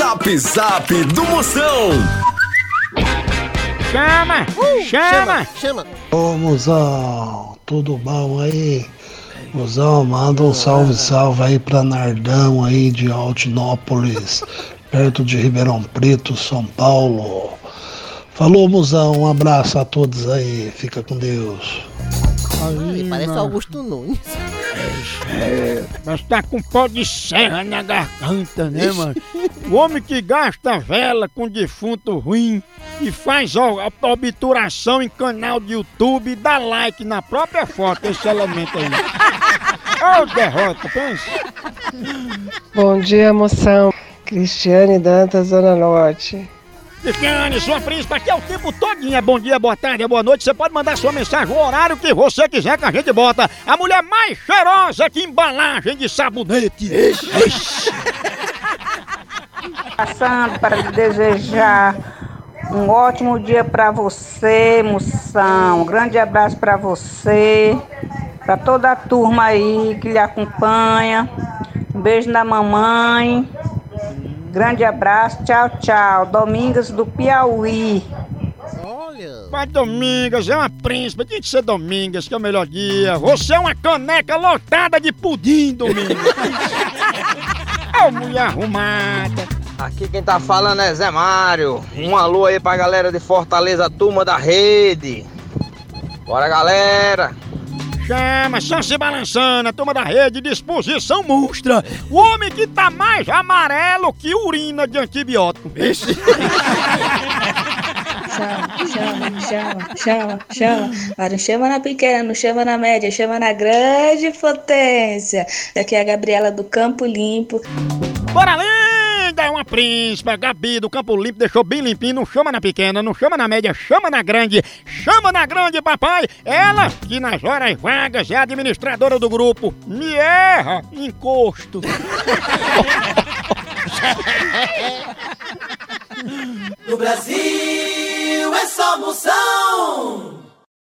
Zap Zap do Moção. Chama. Ô, Mozão, tudo bom aí? Mozão, manda um salve aí pra Nardão aí de Altinópolis, perto de Ribeirão Preto, São Paulo. Falou, Mozão, um abraço a todos aí, fica com Deus. Aí, parece Augusto Nunes. Mas tá com pó de serra na garganta, né, mano? O homem que gasta vela com defunto ruim e faz obturação em canal de YouTube e dá like na própria foto, esse elemento aí. Ô, derrota, pensa. Bom dia, moção. Cristiane Dantas, Zona Norte. Cristiane, sua príncipe, aqui é o tempo todinho. É bom dia, boa tarde, boa noite. Você pode mandar sua mensagem, o horário que você quiser que a gente bota. A mulher mais cheirosa que embalagem de sabonete. Passando para lhe desejar um ótimo dia para você, moção. Um grande abraço para você, para toda a turma aí que lhe acompanha. Um beijo na mamãe. Grande abraço, tchau. Domingas do Piauí. Olha. Vai, Domingas, é uma príncipe, tem que ser Domingas, que é o melhor dia. Você é uma caneca lotada de pudim, Domingas. É mulher arrumada. Aqui quem tá falando é Zé Mário. Um alô aí pra galera de Fortaleza, turma da rede. Bora, galera. Chama, só se balançando, a turma da rede, disposição monstra. O homem que tá mais amarelo que urina de antibiótico. Chama. Mas não chama na pequena, não chama na média, chama na grande potência. Aqui é a Gabriela do Campo Limpo. Bora, linda! É uma príncipe, a Gabi do Campo Limpo, deixou bem limpinho. Não chama na pequena, não chama na média, chama na grande. Chama na grande, papai! Ela, que nas horas vagas é administradora do grupo. Me erra, encosto. No Brasil é só Moção.